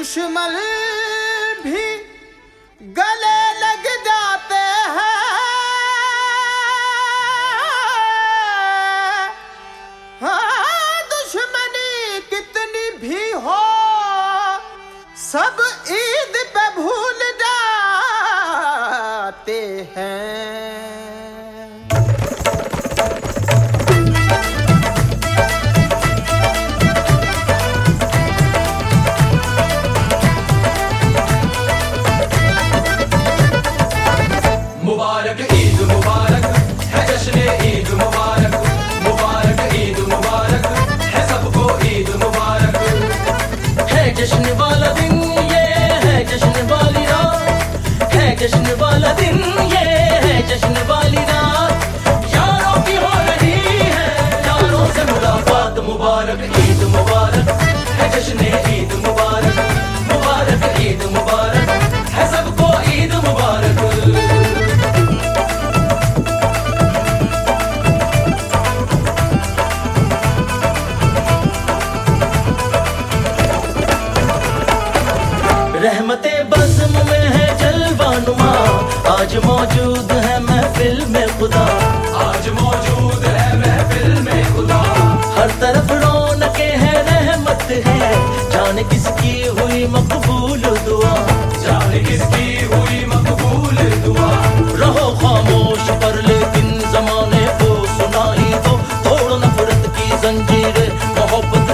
दुश्मन भी गले लग जाते हैं। हाँ, दुश्मनी कितनी भी हो सब ईद पे भूल जाते हैं। मुबारक ईद मुबारक है, जश्न ईद मुबारक, मुबारक ईद मुबारक है, सबको ईद मुबारक है। जश्न वाला दिन ये है, जश्न वाली रात है, जश्न वाला दिन ये है, जश्न वाली रात। यारों की हो रही है यारों से मुलाकात। मुबारक ईद मुबारक है, जश्न ईद मुबारक, मुबारक ईद मुबारक है, सबको ईद मुबारक। रहमतें बज़्म में है जलवानुमा, आज मौजूद है महफिल में खुदा, आज मौजूद है महफिल में खुदा। हर तरफ रौनकें हैं रहमत है, जाने किसकी हुई मकबूल दुआ, जाने किसकी हुई मकबूल दुआ। रहो खामोश पर लेकिन जमाने को सुनाई दो, तोड़ नफरत की जंजीरें, मोहब्बत